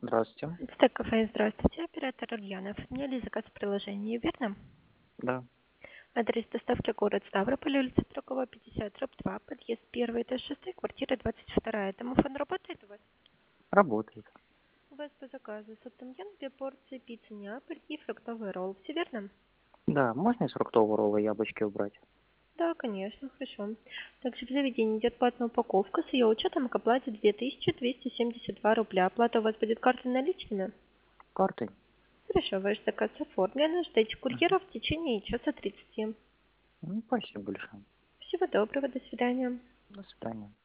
Здравствуйте. Стек кафе, здравствуйте, оператор Ульянов. Мне ли заказ в приложении, верно? Да, Адрес доставки город Ставрополь, улица Строгова, 50, дробь 2, подъезд 1, этаж 6, квартира 22. Домофон работает у вас? работает. У вас по заказу саптамьян, 2 порции пиццы Неаполь и фруктовый ролл. Все верно? Да, можно из фруктового ролла яблочки убрать? Да, конечно, хорошо. Также в заведении идет платная упаковка с ее учетом к оплате 2272 рубля. Оплата у вас будет картой наличными? Картой? Хорошо, ваш заказ оформлен. Ждите Мгм. курьера в течение часа 30. Спасибо большое. Всего доброго, до свидания. До свидания.